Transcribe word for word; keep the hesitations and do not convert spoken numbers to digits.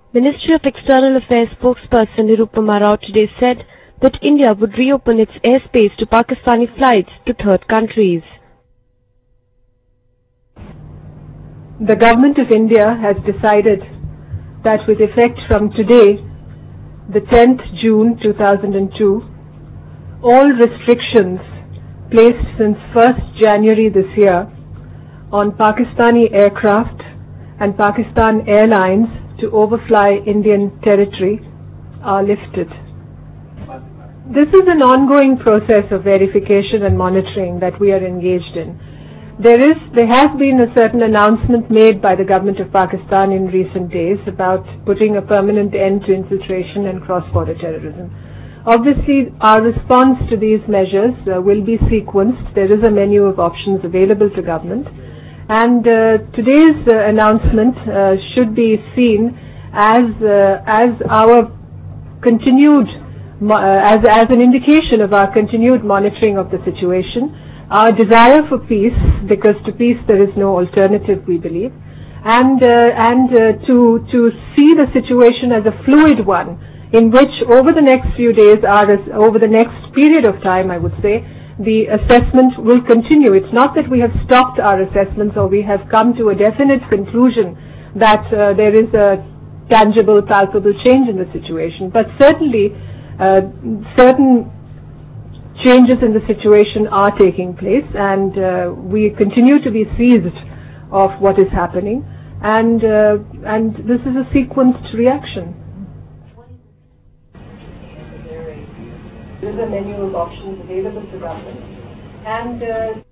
Ministry of External Affairs spokesperson Nirupama Rao today said that India would reopen its airspace to Pakistani flights to third countries. The Government of India has decided that with effect from today, the tenth of June two thousand two, all restrictions placed since first of January this year on Pakistani aircraft and Pakistan Airlines to overfly Indian territory are lifted. This is an ongoing process of verification and monitoring that we are engaged in. There is, there has been a certain announcement made by the government of Pakistan in recent days about putting a permanent end to infiltration and cross-border terrorism. Obviously, our response to these measures uh, will be sequenced. There is a menu of options available to government. And uh, today's uh, announcement uh, should be seen as uh, as our continued uh, as as an indication of our continued monitoring of the situation, our desire for peace, because to peace there is no alternative, we believe, and uh, and uh, to to see the situation as a fluid one, in which over the next few days, or over the next period of time, I would say, the assessment will continue. It's not that we have stopped our assessments or we have come to a definite conclusion that uh, there is a tangible, palpable change in the situation. But certainly, uh, certain changes in the situation are taking place, and uh, we continue to be seized of what is happening, and uh, and this is a sequenced reaction. There is a menu of options available to government, and uh,